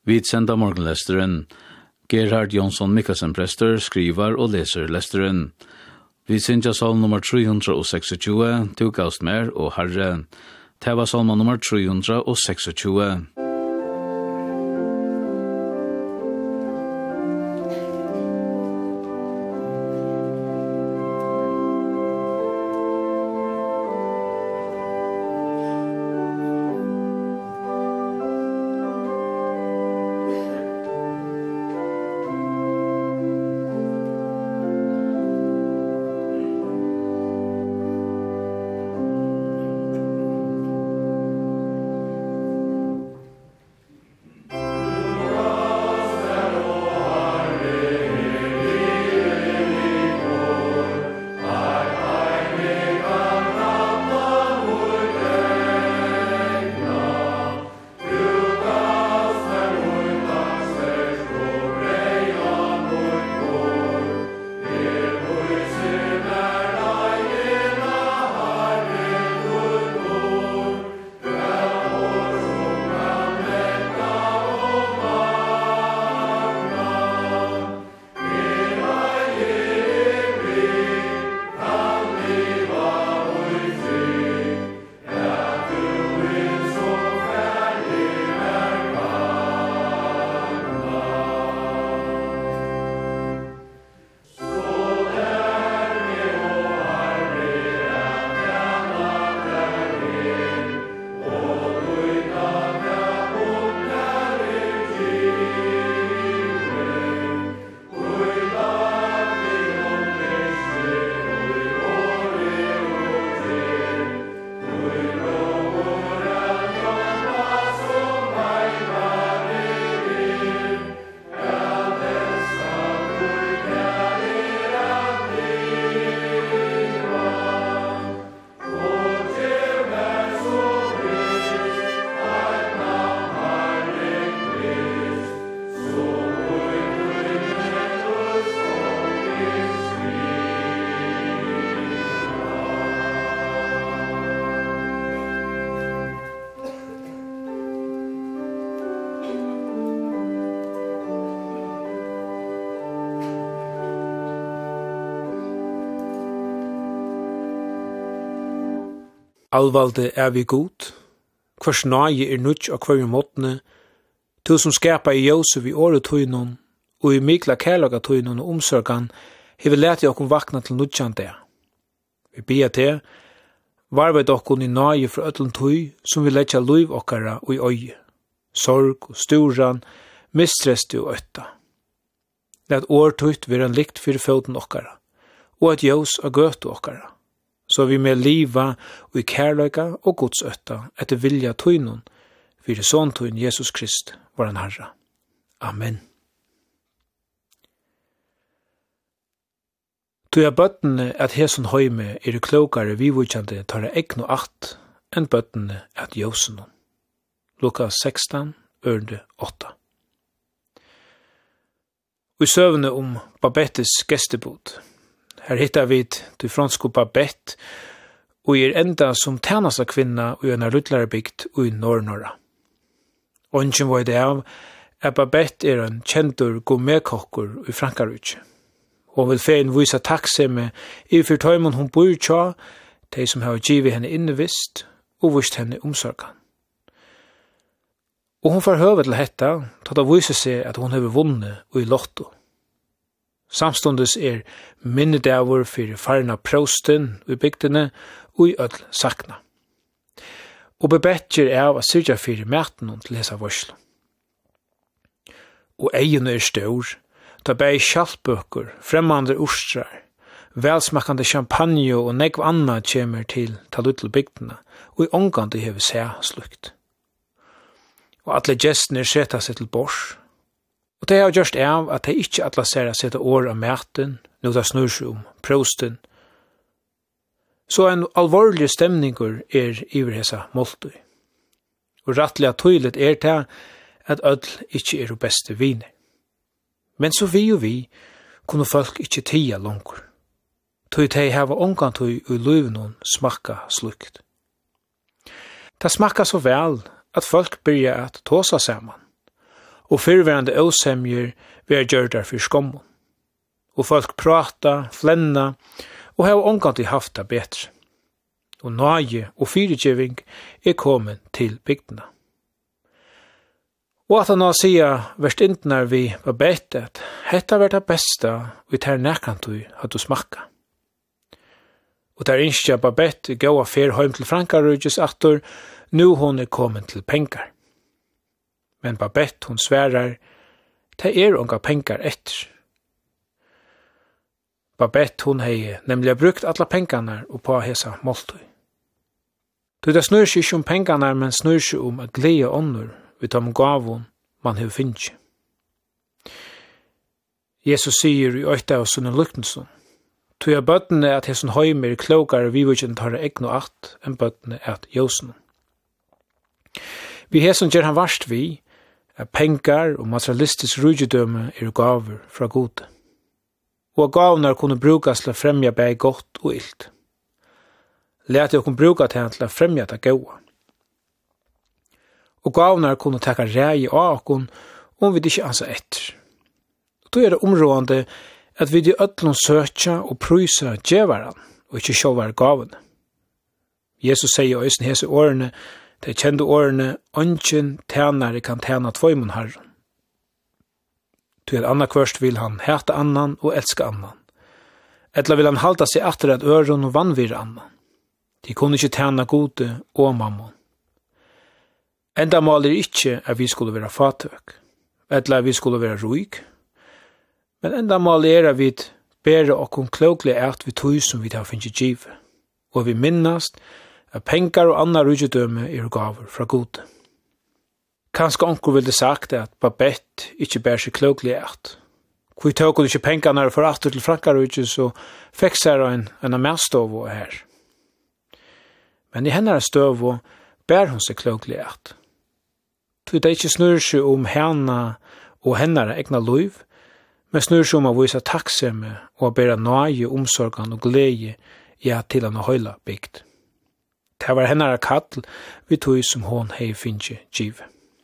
Vi sender morgenlesteren. Gerhard Jonsson Mikkelsen prester, skriver og leser lesteren. Vi synger salm nummer 326, Du gavst mer og Herre. Det var salm nummer 326. Alvalde vi god, hvers nage nødt og hver måtene, to som skapa i Josef i året tøynon, og i mikla kærlaga tøynon og omsorgan, hever leti okkom vakna til nødjan det. Vi bia til, varvet okkom i nage fra ötlun tøy, som vi letja luiv okkara og i øye, sorg og sturan, mistresti og øtta. Let årtøyt være en likt fyrir føden okkara, og et jós og gøtu okkara. Så vi med liva og i kærløyga og godsøtta etter vilja tøynon, fyrir sånn tøyn Jesus Krist, våran Herre. Amen. Tøya bøttene at hesun høyme klokare vivujande tar egn og acht enn bøttene at jøsunon. Lukas 16, ørende 8. Og i søvne Babettes gestebod. Her hittar vi til fransko Babette, og enda som tjeneste kvinna og en ruttlærebygd og i Nord-Norra. Ongen var det av at Babette en kjentur gourmetkokkur i Frankarutje. Hun vil fein vise takksemme i fyrtøymon hun bor tja, de som har givet henne innevist og vist henne omsorgan. Og hun får høve til hetta, ta det vise seg at hun har vunnet og i lotto. Samstundes minnedavur fyrir farna prosten i bygdene og i öll sakna. Og bebetjer av a syrja fyrir maten til hesa varslu. Og egin stor, ta bei sjaltbøkur, fremmande ostrar, velsmakkande champagne og negv anna kjemer til ta luttel bygdene, og i omgande hever seg slukt. Og alle gestene seta seg til bors, og det har gjort av at de ikke atlasserer seg til år av maten, nå det snur seg prosten. Så en alvorlig stemninger iver hesa måltøy. Og rettelig tøylet til at ødel ikke beste viner. Men så vi og vi kunne folk ikke tia langer. Tøy de hava omgantøy og løyvnån smakka slukt. Det smakka så vel at folk byrja at tåsa saman. og fyrværende åsemjer vi gjør der for skommen. Og folk prata, flenna, og har omgant i haft det bedre. Og nøye og fyrirgiving kommet til bygdene. Og at han nå sier verst intner vi var bedt at hetta var det beste vi tar nekant at du smakka. Og der innskja Babette gå av fer heim til Frankarudjes attor, nu hon kommet til pengar. Men Babette hon sverar, det unga pengar etter. Babette hon hei nemlig brukt alla pengarna og på hesa måltøy. Det snur seg ikke om pengarna, men snur seg om at glede ånder vid de gavon man hev finnst. Jesus sier i øyta av sunne luktensen, tog jeg bøttene at hesson høymer klokare vivudjen tar egn og at enn bøttene at jøsen. Vi hesson gjør han varst vi, at pengar og materialistisk rujidømme gaver fra gode. Og at gavene kunne brukas til å fremja bæg godt og illt. Læt jeg kunne bruka til å fremja det gode. Og gavene kunne taka rei av okon om vi ikke ansa etter. Då det områdende at vi i ødlom søtja og prysa djevaran og ikke sjåvar gavene. Jesus sier i øysen hese årene, de kjende årene, «Ongen tænare kan tæna tvøymun herren». Til anna kvørst vil han heta annan og elska annan. Etla vil han halda seg atter at øron og vannvire annan. De kunne ikke tæna gode og mammon. Enda mål ikke at vi skulle være fatøk, etla vi skulle være ruik, men enda mål at vi bære okkom kloklig at vi tog som vi tar finnje givet, og vi minnast at pengar og anna rujidømme gaver fra gode. Kanskje onker ville sagt at Babette ikke bærer seg kloklig at. Hvor tog ikke pengarna for atter til Frankarudje, så fikk seg en medstov her. Men i hennes støv bærer hun seg kloklig at. Det ikke snurr seg om henne og hennes egna liv, men snurr seg om å vise takksomme og å bære nøye, omsorgen og glede til han å høyla bygd. Det var hennes kall vi tog som hon hei finnje givet.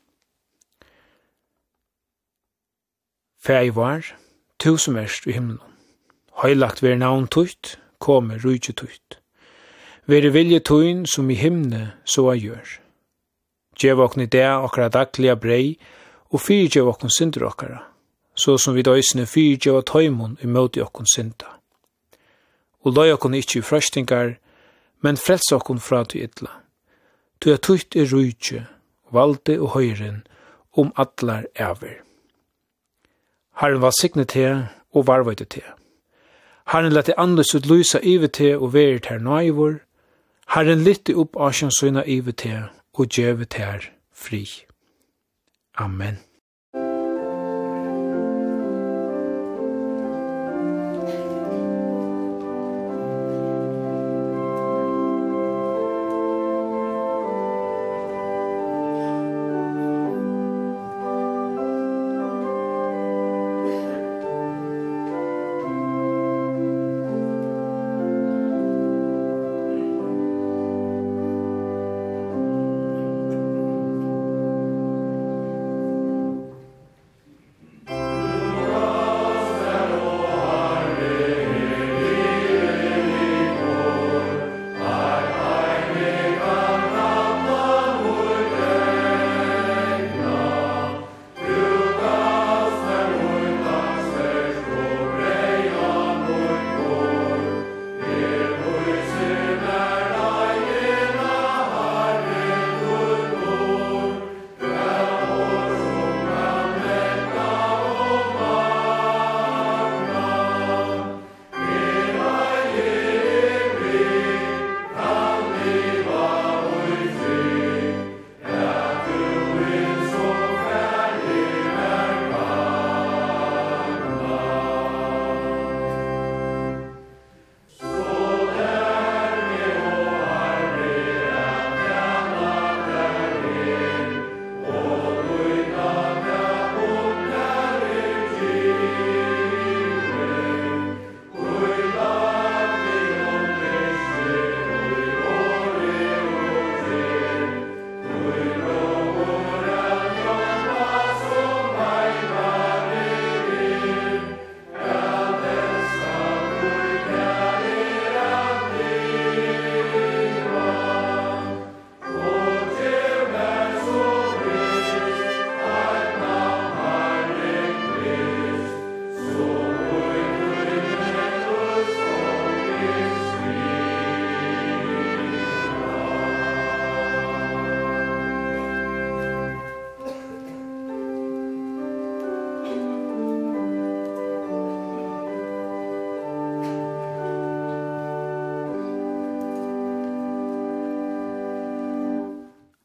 Fæg var, tu som erst i himmelen. Høylagt ver navn tutt, komme rujtje tutt. Vere vilje tuin som i himne så a gjør. Gjev okn i det okkara daglige brei, og fyrgjev okn synder okkara, så som vi døysene fyrgjev og tøymon i møte okn synda. Og løy okn ikkje i frøstingar, men frels okn fra til ytla. Tu er tutt rujtje, valde og høyren, atlar æver. Herren var signet til og varvøyde til. Herren lette andes ut lysa ive til og veri til nøyvor. Herren lytte opp asjonsøyna ive til og djeve til fri. Amen.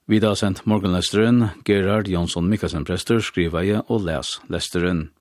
Vidar sendt morgenlesteren, Gerard Jonsson Mikkelsen prester, skriver jeg og les lesteren.